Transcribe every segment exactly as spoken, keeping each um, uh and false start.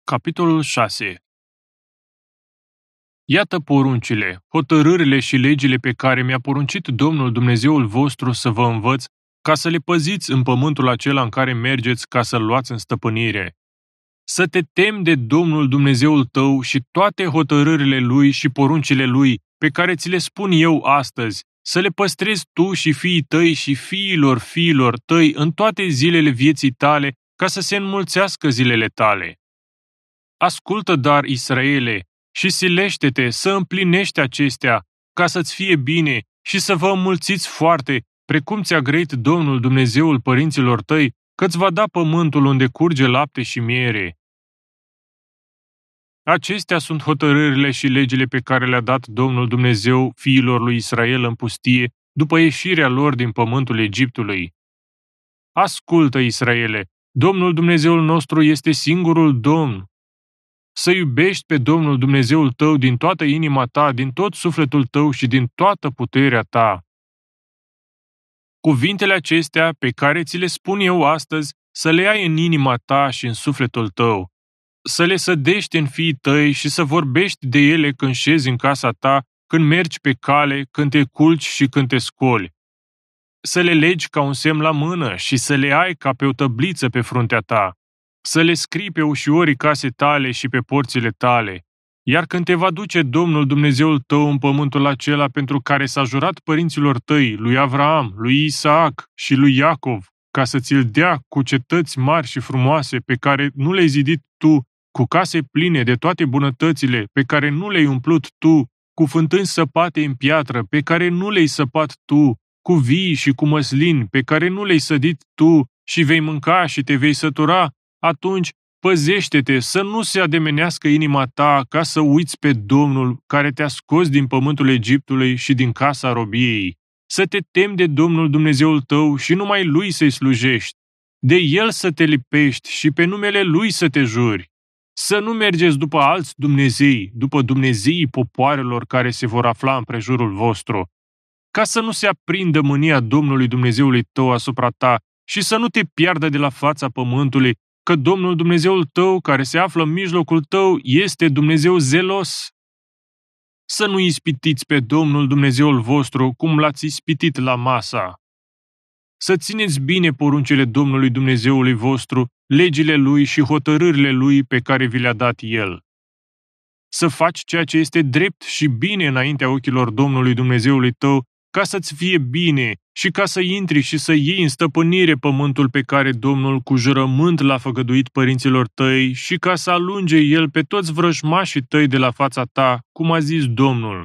Capitolul șase. Iată poruncile, hotărârile și legile pe care mi-a poruncit Domnul Dumnezeul vostru să vă învăț, ca să le păziți în pământul acela în care mergeți ca să-l luați în stăpânire. Să te temi de Domnul Dumnezeul tău și toate hotărârile Lui și poruncile Lui, pe care ți le spun eu astăzi, să le păstrezi tu și fiii tăi și fiilor fiilor tăi în toate zilele vieții tale, ca să se înmulțească zilele tale. Ascultă, dar, Israele, și silește-te să împlinești acestea, ca să-ți fie bine și să vă înmulțiți foarte, precum ți-a grăit Domnul Dumnezeul părinților tăi, că-ți va da pământul unde curge lapte și miere. Acestea sunt hotărârile și legile pe care le-a dat Domnul Dumnezeu fiilor lui Israel în pustie, după ieșirea lor din pământul Egiptului. Ascultă, Israele, Domnul Dumnezeul nostru este singurul Domn. Să iubești pe Domnul Dumnezeul tău din toată inima ta, din tot sufletul tău și din toată puterea ta. Cuvintele acestea pe care ți le spun eu astăzi, să le ai în inima ta și în sufletul tău, să le sădești în fiii tăi și să vorbești de ele când șezi în casa ta, când mergi pe cale, când te culci și când te scoli. Să le legi ca un semn la mână și să le ai ca pe o tăbliță pe fruntea ta. Să le scrii pe ușorii casei tale și pe porțile tale. Iar când te va duce Domnul Dumnezeul tău în pământul acela pentru care s-a jurat părinților tăi, lui Avraam, lui Isaac și lui Iacov, ca să ți-l dea cu cetăți mari și frumoase pe care nu le-ai zidit tu, cu case pline de toate bunătățile pe care nu le-ai umplut tu, cu fântâni săpate în piatră pe care nu le-ai săpat tu, cu vii și cu măslini pe care nu le-ai sădit tu și vei mânca și te vei sătura, atunci păzește-te să nu se ademenească inima ta ca să uiți pe Domnul care te-a scos din pământul Egiptului și din casa robiei. Să te temi de Domnul Dumnezeul tău și numai Lui să-i slujești. De El să te lipești și pe numele Lui să te juri. Să nu mergeți după alți Dumnezei, după Dumnezeii popoarelor care se vor afla împrejurul vostru, ca să nu se aprindă mânia Domnului Dumnezeului tău asupra ta și să nu te piardă de la fața pământului, că Domnul Dumnezeul tău, care se află în mijlocul tău, este Dumnezeu zelos. Să nu ispitiți pe Domnul Dumnezeul vostru, cum l-ați ispitit la Masa. Să țineți bine poruncile Domnului Dumnezeului vostru, legile Lui și hotărârile Lui pe care vi le-a dat El. Să faci ceea ce este drept și bine înaintea ochilor Domnului Dumnezeului tău, ca să-ți fie bine și ca să intri și să iei în stăpânire pământul pe care Domnul cu jurământ l-a făgăduit părinților tăi și ca să alunge El pe toți vrăjmașii tăi de la fața ta, cum a zis Domnul.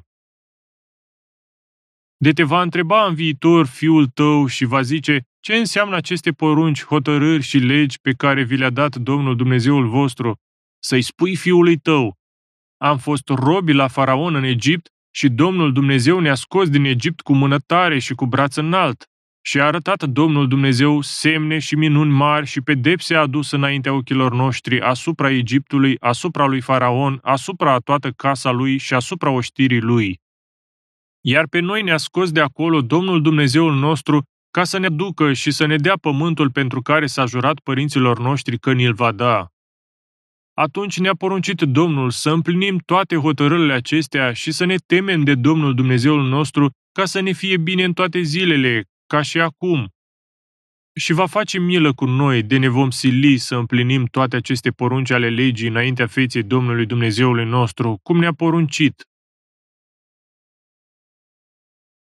De te va întreba în viitor fiul tău și va zice, ce înseamnă aceste porunci, hotărâri și legi pe care vi le-a dat Domnul Dumnezeul vostru? Să-i spui fiului tău, am fost robi la Faraon în Egipt și Domnul Dumnezeu ne-a scos din Egipt cu mână tare și cu braț înalt. Și a arătat Domnul Dumnezeu semne și minuni mari și pedepse a adus înaintea ochilor noștri asupra Egiptului, asupra lui Faraon, asupra a toată casa lui și asupra oștirii lui. Iar pe noi ne-a scos de acolo Domnul Dumnezeul nostru ca să ne ducă și să ne dea pământul pentru care s-a jurat părinților noștri că ni-l va da. Atunci ne-a poruncit Domnul să împlinim toate hotărârile acestea și să ne temem de Domnul Dumnezeul nostru ca să ne fie bine în toate zilele, ca și acum. Și va face milă cu noi de ne vom sili să împlinim toate aceste porunci ale legii înaintea feței Domnului Dumnezeului nostru, cum ne-a poruncit.